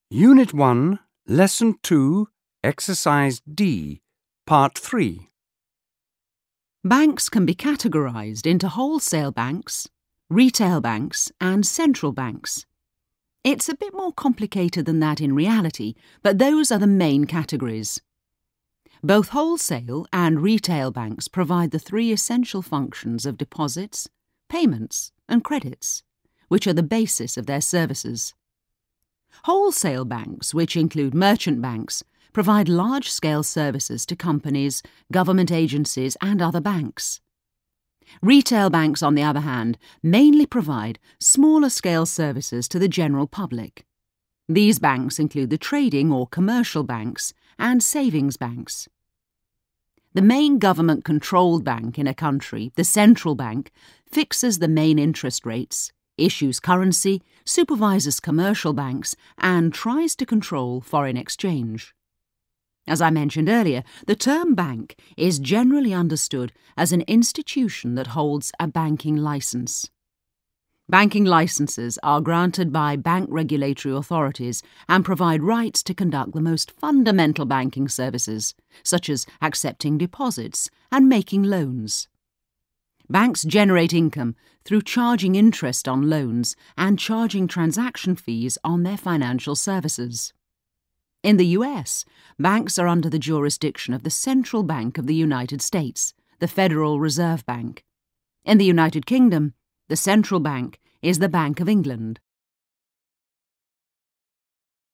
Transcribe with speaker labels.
Speaker 1: Unit 1, Lesson 2, Exercise D, Part 3.
Speaker 2: Banks can be categorised into wholesale banks, retail banks and central banks. It's a bit more complicated than that in reality, but those are the main categories. Both wholesale and retail banks provide the three essential functions of deposits, payments and credits, which are the basis of their services. Wholesale banks, which include merchant banks, provide large-scale services to companies, government agencies and other banks. Retail banks, on the other hand, mainly provide smaller-scale services to the general public. These banks include the trading or commercial banks and savings banks. The main government-controlled bank in a country, the central bank, fixes the main interest rates, issues currency, supervises commercial banks, and tries to control foreign exchange. As I mentioned earlier, the term bank is generally understood as an institution that holds a banking licence. Banking licences are granted by bank regulatory authorities and provide rights to conduct the most fundamental banking services, such as accepting deposits and making loans. Banks generate income through charging interest on loans and charging transaction fees on their financial services. In the US, banks are under the jurisdiction of the Central Bank of the United States, the Federal Reserve Bank. In the United Kingdom, the Central Bank is the Bank of England.